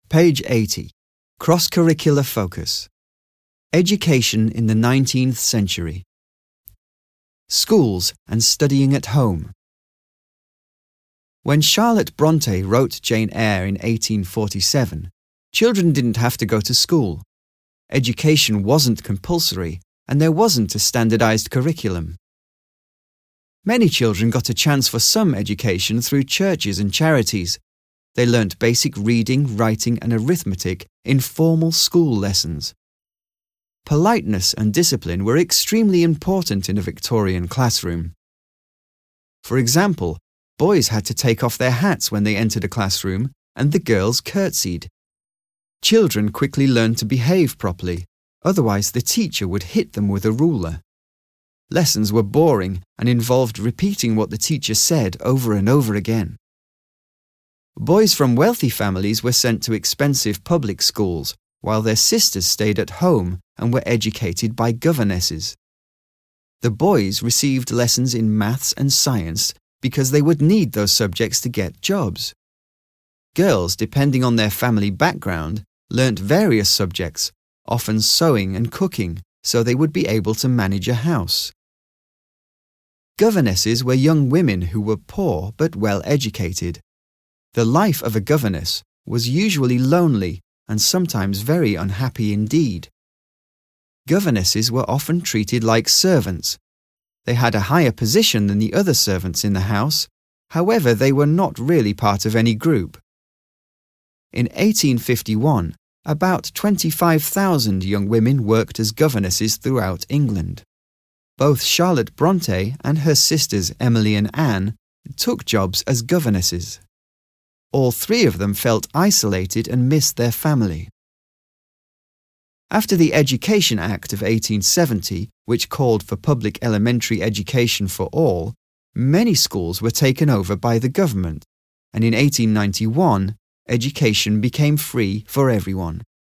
Page 80. Cross-curricular focus. Education in the 19th century. Schools and studying at home. When Charlotte Bronte wrote Jane Eyre in 1847, children didn't have to go to school. Education wasn't compulsory, and there wasn't a standardized curriculum. Many children got a chance for some education through churches and charities. They learnt basic reading, writing, and arithmetic in formal school lessons. Politeness and discipline were extremely important in a Victorian classroom. For example, boys had to take off their hats when they entered a classroom, and the girls curtsied. Children quickly learned to behave properly, otherwise the teacher would hit them with a ruler. Lessons were boring and involved repeating what the teacher said over and over again. Boys from wealthy families were sent to expensive public schools, while their sisters stayed at home and were educated by governesses. The boys received lessons in maths and science because they would need those subjects to get jobs. Girls, depending on their family background, learnt various subjects, often sewing and cooking, so they would be able to manage a house. Governesses were young women who were poor but well educated. The life of a governess was usually lonely and sometimes very unhappy indeed. Governesses were often treated like servants. They had a higher position than the other servants in the house, however they were not really part of any group. In 1851, about 25,000 young women worked as governesses throughout England. Both Charlotte Bronte and her sisters Emily and Anne took jobs as governesses. All three of them felt isolated and missed their family. After the Education Act of 1870, which called for public elementary education for all, many schools were taken over by the government, and in 1891, education became free for everyone.